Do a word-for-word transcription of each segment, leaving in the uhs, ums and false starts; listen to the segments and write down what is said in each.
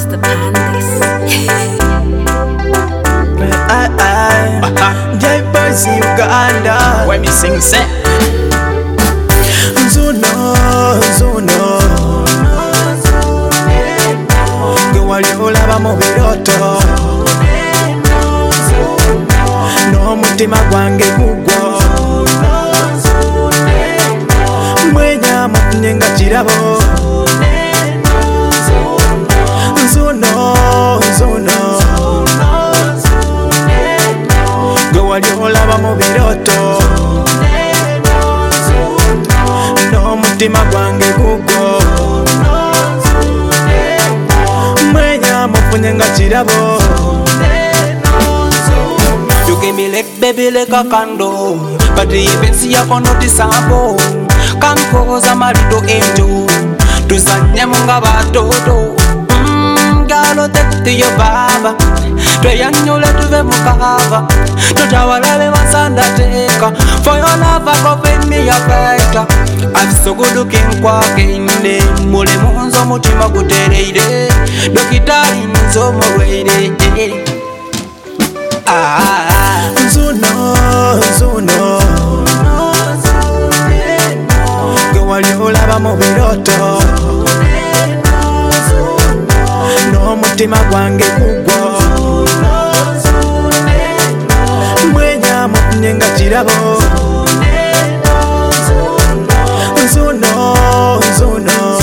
Master Pandis. I, I, J-Boys Uganda. When me sing say Nzuno, Nzuno Gwe wali olaba mu biroto n'omutima gwange gugwo mwenya mufunye nga kirabo Nzuno, Nzuno gwe wali olaba mu biroto n'omutima gwange gugwo mwenya mufunye nga kirabo. you give me like baby like a candle, but even see ya kono disambo kan koza marido enjo tuzanye munga batoto mm, galo tekti yo baba tweyanyule tuve mukava tutawalabe basanda teka for your love I go pay me a better I'm so good looking kwake inde mule munzo mutima gutereire dokitari nzo mweire ah Nzuno, Nzuno gwe wali olaba mu biroto n'omutima gwange gugwo mwenya mufunye nga kirabo. Nzuno, Nzuno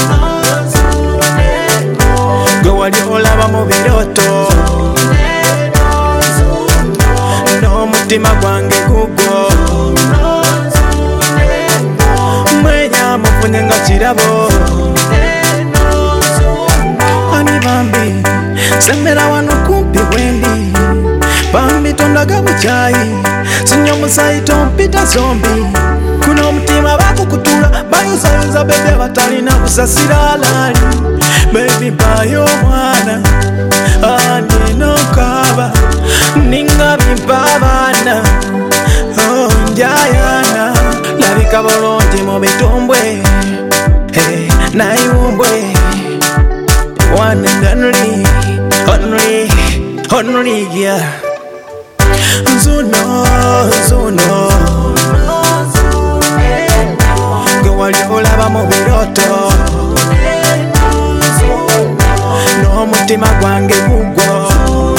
gwe wali olaba mu biroto n'omutima gwange gugwo mwenya mufunye nga kirabo. Ani bambi sembera wano kumpi wendi bambi tondaga bukyayi sinya omusayi tompita zombi kuno omutima bakukutula bayozayonza bebe batalina kusasira alaali bebi bayo omwana andinokaba ninga bimpa abaana oh, njayana labika bulungi mu bitumbwe hey, nayiwumbwe one and only, only, only, yeah. Nzuno, Nzuno gwe wali olaba mu biroto n'omutima gwange gugwo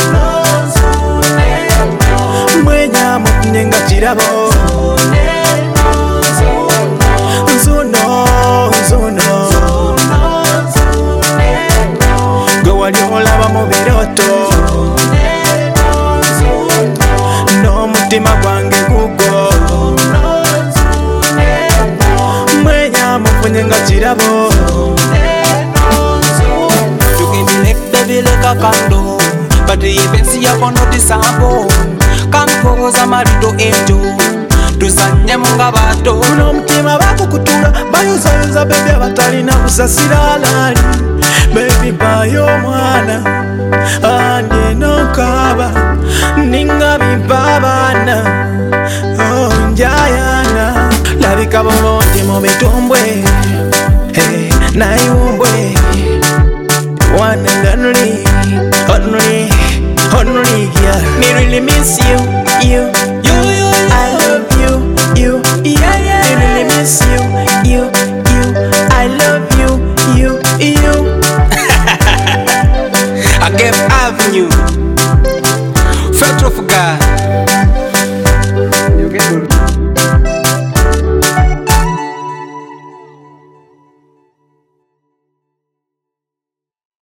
mwenya mufunye nga kirabo. Nzuno, Nzuno gwe wali olaba mu biroto n'omutima gwange gugwo mwenya mufunye nga kirabo. you give me like baby like a candle, but even see ya kono disambo kan koza marido enjo tuzanye munga batoto kuno omutima bakukutula bayozayonza bebe batalina kusasira alaali bebi bayo omwana andinokaba ninga bimpa abaana oh, njayana labika bulungi mu bitumbwe hey, nayiwumbwe one and only, only, only, yeah. Me really miss you, you, you, you. I love you, you, yeah, yeah. Me really miss you, you, you. I love you, you, you. I gave Avenue Fetro for God